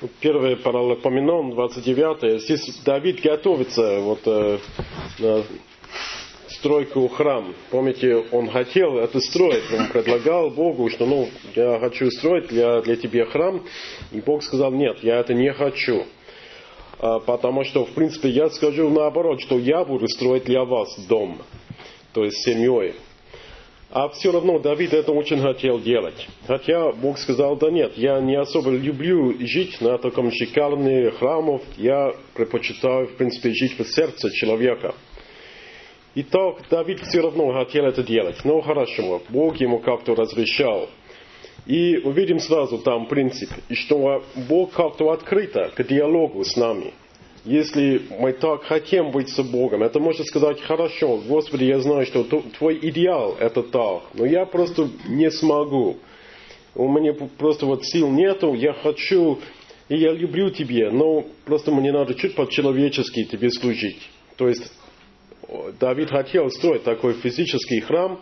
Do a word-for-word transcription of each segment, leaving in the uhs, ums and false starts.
Первый Паралипоменон, двадцать девятое. Здесь Давид готовится вот, э, на стройку храма. Помните, он хотел это строить. Он предлагал Богу, что ну, я хочу строить для, для тебя храм. И Бог сказал, нет, я это не хочу. А, потому что, в принципе, я скажу наоборот, что я буду строить для вас дом. То есть семьей. А все равно Давид это очень хотел делать. Хотя Бог сказал, да нет, я не особо люблю жить на таком шикарном храме. Я предпочитаю, в принципе, жить в сердце человека. Итак, Давид все равно хотел это делать. Но хорошо, Бог ему как-то разрешал. И увидим сразу там принцип, что Бог как-то открыто к диалогу с нами. Если мы так хотим быть с Богом, это можно сказать, хорошо, Господи, я знаю, что Твой идеал это так, но я просто не смогу. У меня просто вот сил нету, я хочу, и я люблю Тебя, но просто мне надо чуть по-человечески Тебе служить. То есть Давид хотел строить такой физический храм,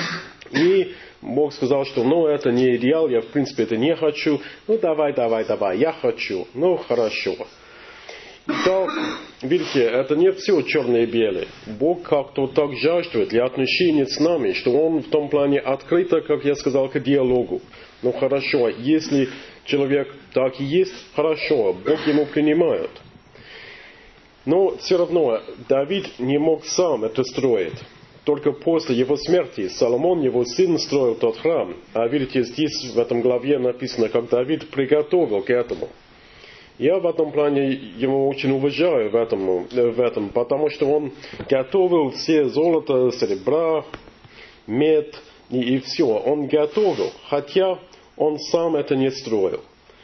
и Бог сказал, что ну это не идеал, я в принципе это не хочу, ну давай, давай, давай, я хочу, ну хорошо. Итак, видите, это не все черное и белое. Бог как-то так жаждет для отношений с нами, что Он в том плане открыто, как я сказал, к диалогу. Ну хорошо, если человек так и есть, хорошо, Бог ему принимает. Но все равно Давид не мог сам это строить. Только после его смерти Соломон, его сын, строил тот храм. А видите, здесь в этом главе написано, как Давид приготовил к этому. Я в этом плане его очень уважаю в этом, в этом, потому что он готовил все золото, серебра, мед и, и все. Он готовил, хотя он сам это не строил.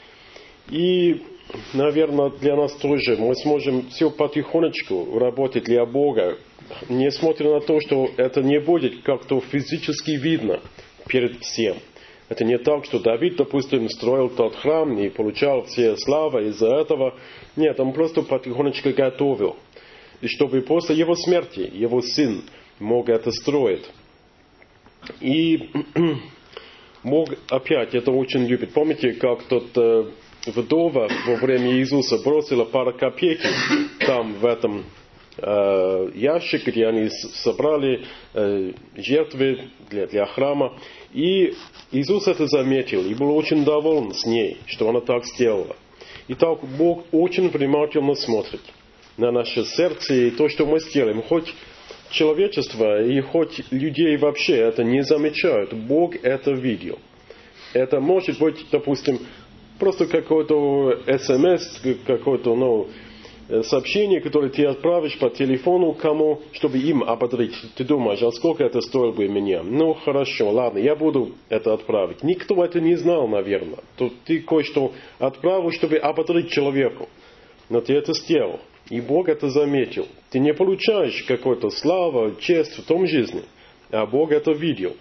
И, наверное, для нас тоже мы сможем все потихонечку работать для Бога, несмотря на то, что это не будет как-то физически видно перед всем. Это не так, что Давид, допустим, строил тот храм и получал все славы из-за этого. Нет, он просто потихонечку готовил. И чтобы после его смерти его сын мог это строить. И Бог опять это очень любит. Помните, как тот э, вдова во время Иисуса бросила пару копеек там в этом э, ящик, где они собрали э, жертвы для, для храма. И Иисус это заметил и был очень доволен с ней, что она так сделала. Итак, Бог очень внимательно смотрит на наше сердце и то, что мы сделаем. Хоть человечество и хоть людей вообще это не замечают, Бог это видел. Это может быть, допустим, просто какой-то смс, какой-то, ну, сообщение, которое ты отправишь по телефону кому, чтобы им ободрить. Ты думаешь, а сколько это стоило бы мне? Ну, хорошо, ладно, я буду это отправить. Никто это не знал, наверное. То ты кое-что отправил, чтобы ободрить человеку. Но ты это сделал. И Бог это заметил. Ты не получаешь какой-то славу, честь в том жизни. А Бог это видел.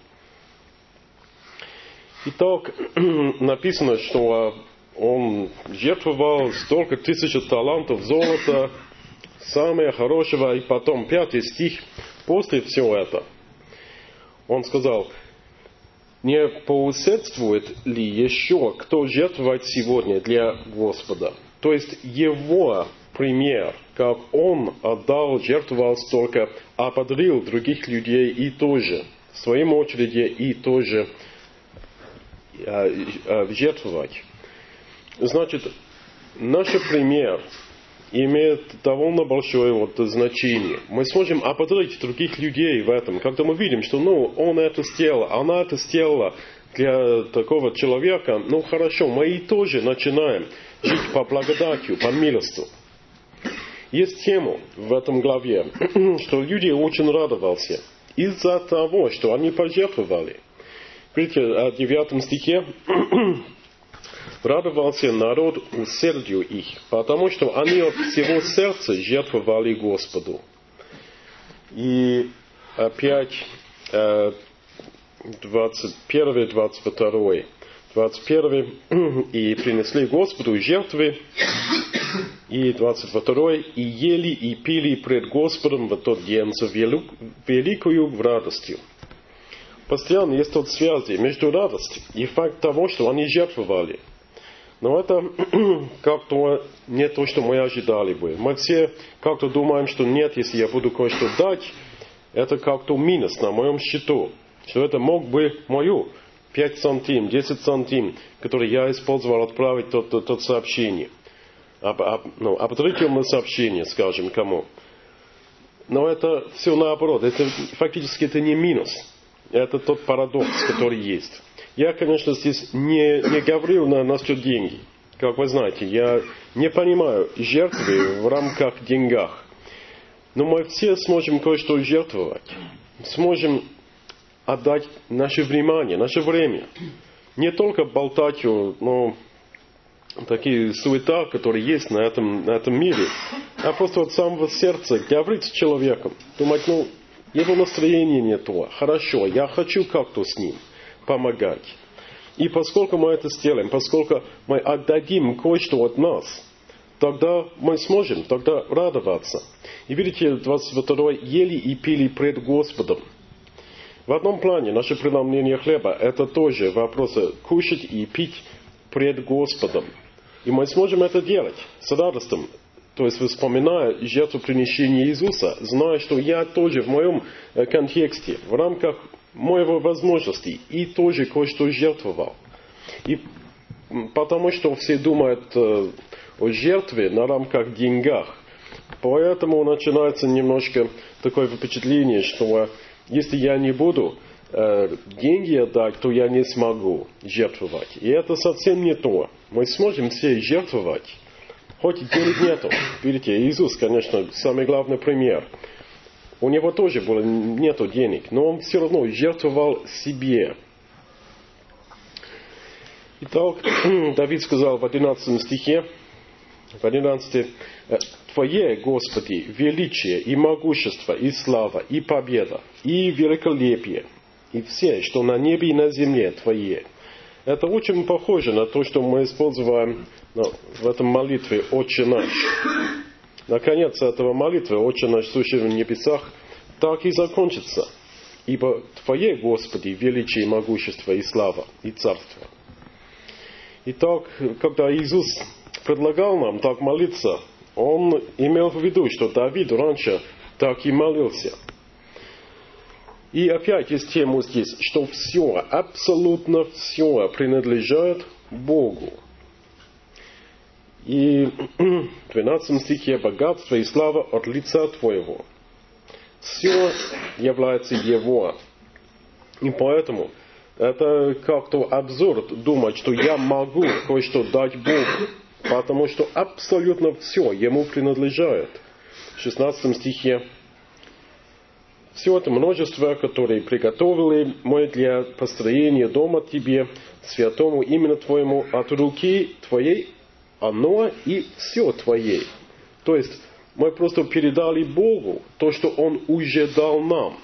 Итак, написано, что он жертвовал столько тысяч талантов золота, самое хорошего, и потом пятый стих, после всего этого, он сказал, не поусердствует ли еще кто жертвовать сегодня для Господа? То есть его пример, как он отдал, жертвовал столько, ободрил других людей и тоже, в своем очереди и тоже э, э, жертвовать. Значит, наш пример имеет довольно большое вот значение. Мы сможем ободрить других людей в этом, когда мы видим, что ну, он это сделал, она это сделала для такого человека. Ну хорошо, мы и тоже начинаем жить по благодатью, по милостью. Есть тема в этом главе, что люди очень радовались из-за того, что они пожертвовали. Видите, в девятом стихе радовался народ усердию их, потому что они от всего сердца жертвовали Господу. И опять двадцать первый, двадцать второй. двадцать первый. И принесли Господу жертвы. И двадцать второй. И ели и пили пред Господом в тот день с великою радостью. Постоянно есть тут связи между радостью и факт того, что они жертвовали. Но это как-то не то, что мы ожидали бы. Мы все как-то думаем, что нет, если я буду кое-что дать, это как-то минус на моем счету. Что это мог бы мою пять сантим, десять сантим, которые я использовал отправить тот, тот, тот сообщение. Об, об, ну, ободрительное сообщение, скажем, кому. Но это все наоборот. Это, фактически это не минус. Это тот парадокс, который есть. Я, конечно, здесь не, не говорил на насчет деньги. Как вы знаете, я не понимаю жертвы в рамках деньгах. Но мы все сможем кое-что жертвовать. Сможем отдать наше внимание, наше время. Не только болтать о ну, такие суета, которые есть на этом, на этом мире, а просто от самого сердца говорить с человеком. Думать, ну, его настроение не то. Хорошо, я хочу как-то с ним помогать. И поскольку мы это сделаем, поскольку мы отдадим кое-что от нас, тогда мы сможем тогда радоваться. И видите, двадцать второй ели и пили пред Господом. В одном плане наше преломление хлеба – это тоже вопрос кушать и пить пред Господом. И мы сможем это делать с радостью. То есть, вспоминая жертвоприношение Иисуса, зная, что я тоже в моем контексте, в рамках моего возможности, и тоже кое-что жертвовал. И потому что все думают о жертве на рамках деньгах, поэтому начинается немножко такое впечатление, что если я не буду э, деньги отдать, то я не смогу жертвовать. И это совсем не то. Мы сможем все жертвовать, хоть денег нету. Видите, Иисус, конечно, самый главный пример. У него тоже было нету денег, но он все равно жертвовал себе. Итак, Давид сказал в одиннадцатом стихе, в одиннадцатом, «Твое, Господи, величие и могущество, и слава, и победа, и великолепие, и все, что на небе и на земле Твое». Это очень похоже на то, что мы используем ну, в этом молитве «Отче наш». Наконец, этого молитвы «Отче наш, сущий в небесах» так и закончится. Ибо Твое, Господи, величие, и могущество, и слава, и царство. Итак, когда Иисус предлагал нам так молиться, Он имел в виду, что Давид раньше так и молился. И опять есть тема здесь, что все, абсолютно все принадлежит Богу. И в двенадцатом стихе «Богатство и слава от лица Твоего». Все является Его. И поэтому это как-то абсурд думать, что я могу кое-что дать Богу. Потому что абсолютно все Ему принадлежит. В шестнадцатом стихе «Все это множество, которое приготовили мы для построения дома Тебе, святому именно Твоему, от руки Твоей, оно и все Твое». То есть, мы просто передали Богу то, что Он уже дал нам.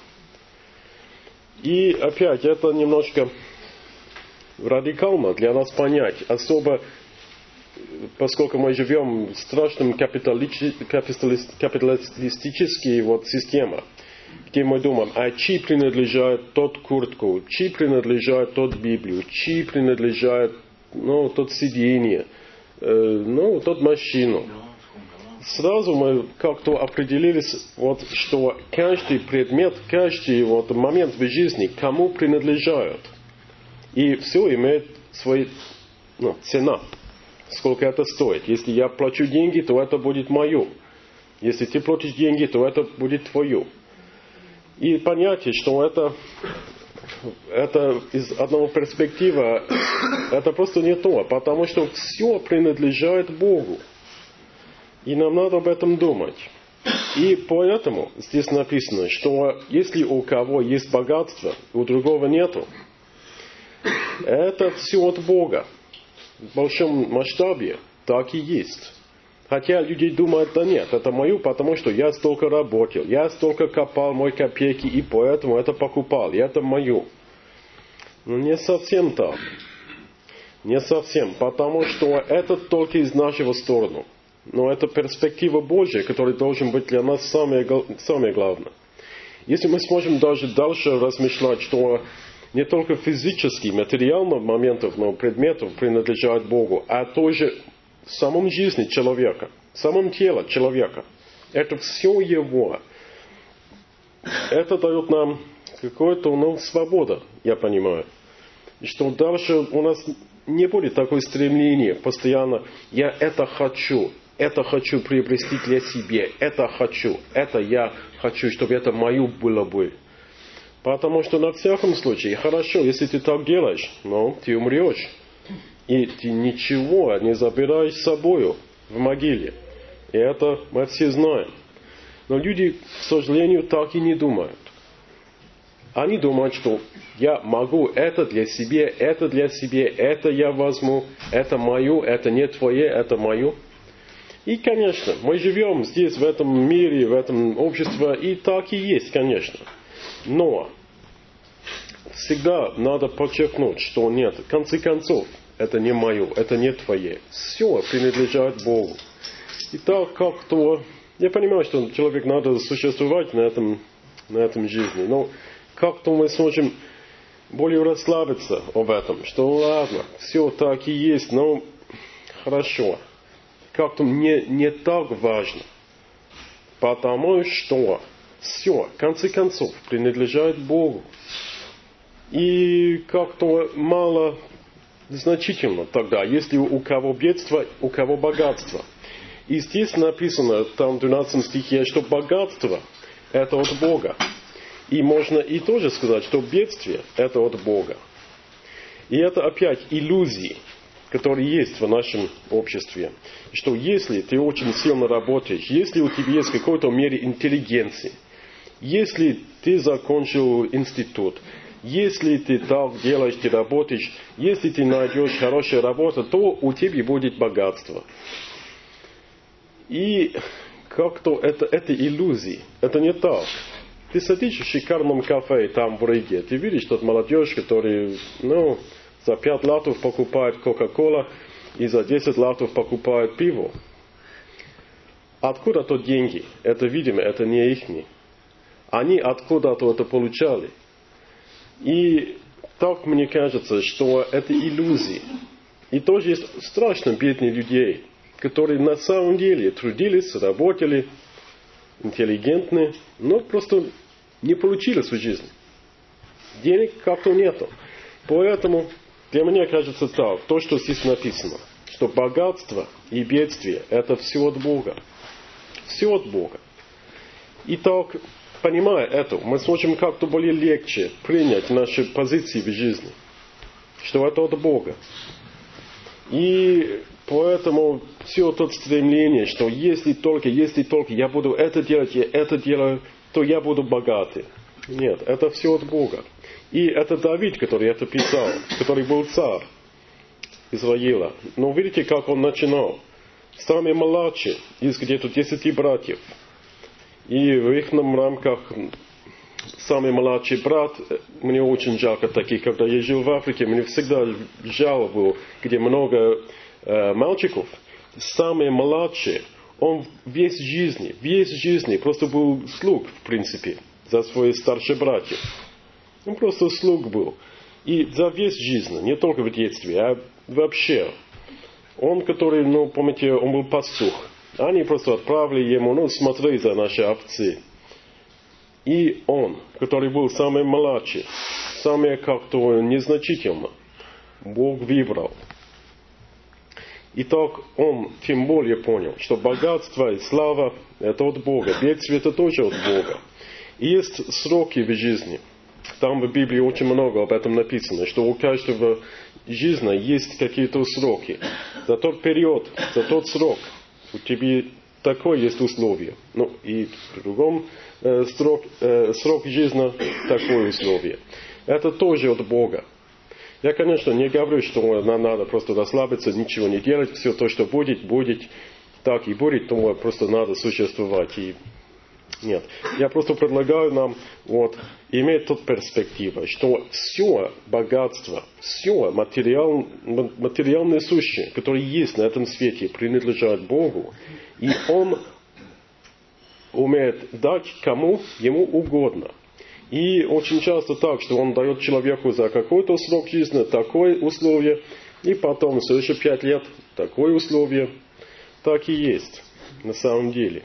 И опять, это немножко радикально для нас понять, особо поскольку мы живем в страшном капиталистической вот системе, где мы думаем, а чьи принадлежит тот куртку, чьи принадлежит тот Библию, чьи принадлежит ну, тот сиденье, э, ну, тот машину. Сразу мы как-то определились, вот, что каждый предмет, каждый вот, момент в жизни кому принадлежит. И все имеет свою ну, цену. Сколько это стоит. Если я плачу деньги, то это будет мое. Если ты платишь деньги, то это будет твое. И понятие, что это, это из одного перспективы, это просто не то, потому что все принадлежит Богу. И нам надо об этом думать. И поэтому здесь написано, что если у кого есть богатство, у другого нету, это все от Бога. В большом масштабе так и есть. Хотя люди думают, да нет, это мое, потому что я столько работал, я столько копал мои копейки, и поэтому это покупал, и это мое. Но не совсем так. Не совсем, потому что это только из нашего стороны. Но это перспектива Божья, которая должен быть для нас самое, самое главное. Если мы сможем даже дальше размышлять, что не только физически, материальных моментов, но предметов принадлежат Богу, а тоже в самом жизни человека, в самом теле человека. Это все Его. Это дает нам какую-то ну, свободу, я понимаю. И что дальше у нас не будет такое стремление постоянно, я это хочу, это хочу приобрести для себя, это хочу, это я хочу, чтобы это мое было бы. Потому что на всяком случае, хорошо, если ты так делаешь, но ты умрешь. И ты ничего не забираешь с собой в могиле. И это мы все знаем. Но люди, к сожалению, так и не думают. Они думают, что я могу это для себя, это для себя, это я возьму, это мое, это не твое, это мое. И, конечно, мы живем здесь, в этом мире, в этом обществе, и так и есть, конечно. Но всегда надо подчеркнуть, что нет, в конце концов, это не мое, это не твое. Все принадлежит Богу. И так как-то, я понимаю, что человек надо существовать на этом, на этом жизни, но как-то мы сможем более расслабиться об этом, что ладно, все так и есть, но хорошо. Как-то мне не так важно, потому что все, в конце концов, принадлежит Богу. И как-то мало значительно тогда, если у кого бедство, у кого богатство. И здесь написано, там в двенадцатом стихе, что богатство – это от Бога. И можно и тоже сказать, что бедствие – это от Бога. И это опять иллюзии, которые есть в нашем обществе. Что если ты очень сильно работаешь, если у тебя есть в какой-то мере интеллигенции, если ты закончил институт, если ты так делаешь, ты работаешь, если ты найдешь хорошую работу, то у тебя будет богатство. И как-то это, это иллюзии. Это не так. Ты сидишь в шикарном кафе там в Риге, ты видишь тот молодежь, который ну, за пять латов покупает Кока-Кола и за десять латов покупает пиво. Откуда-то деньги? Это, видимо, это не их. Они откуда-то это получали. И так мне кажется, что это иллюзии. И тоже есть страшно бедные людей, которые на самом деле трудились, работали, интеллигентны, но просто не получили свою жизнь. Денег как-то нету. Поэтому для меня кажется так, то, что здесь написано, что богатство и бедствие – это все от Бога. Все от Бога. И так, понимая это, мы сможем как-то более легче принять наши позиции в жизни, что это от Бога. И поэтому все это стремление, что если только, если только я буду это делать, я это делаю, то я буду богатый. Нет, это все от Бога. И это Давид, который это писал, который был царь Израиля. Но видите, как он начинал. Самый младший из где-то десяти братьев. И в их рамках самый младший брат, мне очень жалко таких, когда я жил в Африке, мне всегда жалко было, где много э, мальчиков. Самый младший, он весь жизни, весь жизни просто был слуг, в принципе, за своих старших братьев. Он просто слуг был. И за весь жизнь, не только в детстве, а вообще. Он, который, ну, помните, он был пастух. Они просто отправили ему, ну, смотри за наши овцы. И он, который был самый младший, самый как-то незначительно, Бог выбрал. И так он тем более понял, что богатство и слава – это от Бога, бедствие – это тоже от Бога. И есть сроки в жизни. Там в Библии очень много об этом написано, что у каждого жизни есть какие-то сроки. За тот период, за тот срок у тебя такое есть условие. Ну и в другом э, срок, э, срок жизни такое условие. Это тоже от Бога. Я, конечно, не говорю, что нам надо просто расслабиться, ничего не делать, все то, что будет, будет, так и будет, то просто надо существовать. И нет. Я просто предлагаю нам вот, иметь тут перспективу, что все богатство, все материал, материальные сущие, которые есть на этом свете, принадлежат Богу, и Он умеет дать кому ему угодно. И очень часто так, что он дает человеку за какой-то срок жизни такое условие, и потом в следующие пять лет такое условие. Так и есть на самом деле.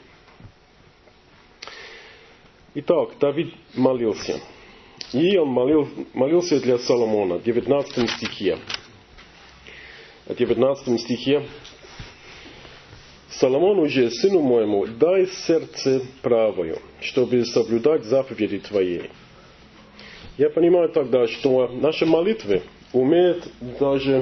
Итак, Давид молился. И он молил, молился для Соломона в девятнадцатом стихе. В девятнадцатом стихе: «Соломон уже, сыну моему, дай сердце правое, чтобы соблюдать заповеди твои». Я понимаю тогда, что наши молитвы умеют даже,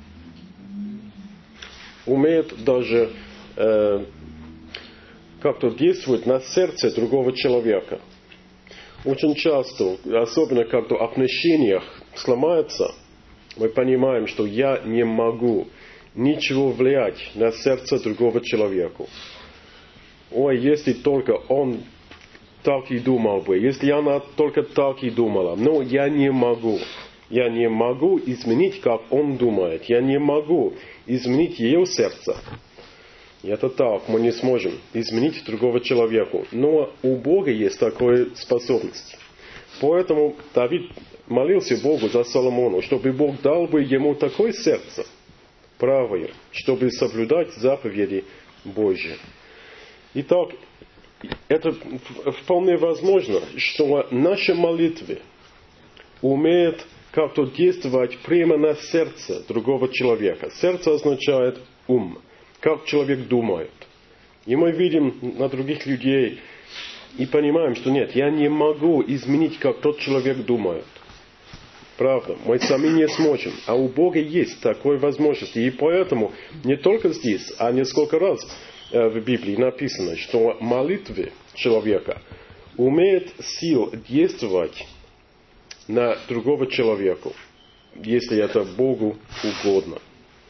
умеют даже э, как-то действовать на сердце другого человека. Очень часто, особенно когда в отношениях сломается, мы понимаем, что я не могу ничего влиять на сердце другого человека. Ой, если только он так и думал бы, если она только так и думала, но я не могу. Я не могу изменить, как он думает. Я не могу изменить ее сердце. И это так, мы не сможем изменить другого человека. Но у Бога есть такая способность. Поэтому Давид молился Богу за Соломона, чтобы Бог дал бы ему такое сердце правое, чтобы соблюдать заповеди Божьи. Итак, это вполне возможно, что наши молитвы умеют как-то действовать прямо на сердце другого человека. Сердце означает ум, как человек думает. И мы видим на других людей и понимаем, что нет, я не могу изменить, как тот человек думает. Правда, мы сами не сможем. А у Бога есть такая возможность. И поэтому не только здесь, а несколько раз в Библии написано, что молитвы человека умеют сил действовать на другого человека, если это Богу угодно.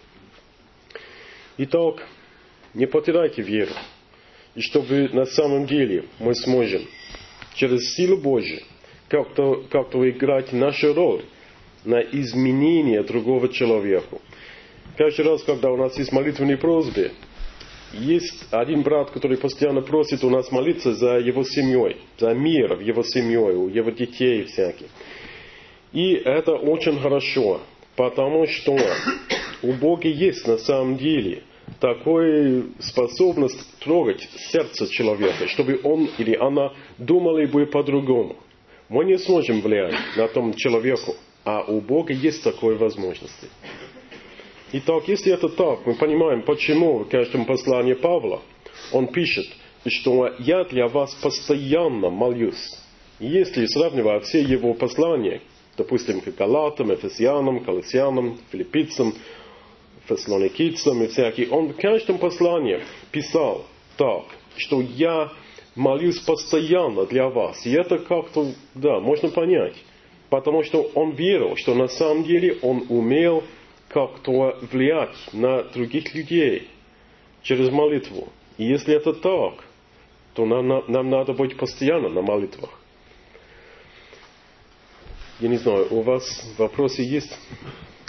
Итак, не потеряйте веру. И чтобы на самом деле мы сможем через силу Божью как-то, как-то играть нашу роль на изменение другого человека. Каждый раз, когда у нас есть молитвенные просьбы, есть один брат, который постоянно просит у нас молиться за его семьей, за мир в его семье, у его детей всяких. И это очень хорошо, потому что у Бога есть на самом деле такая способность трогать сердце человека, чтобы он или она думали бы по-другому. Мы не сможем влиять на том человеку, а у Бога есть такая возможность. Итак, если это так, мы понимаем, почему в каждом послании Павла он пишет, что я для вас постоянно молюсь. И если сравнивать все его послания, допустим, к Галатам, Ефесянам, Колоссянам, Филиппийцам, Фессалоникийцам и всякие, он в каждом послании писал так, что я молюсь постоянно для вас. И это как-то, да, можно понять. Потому что он верил, что на самом деле он умел как-то влиять на других людей через молитву. И если это так, то нам, нам надо быть постоянно на молитвах. Я не знаю, у вас вопросы есть?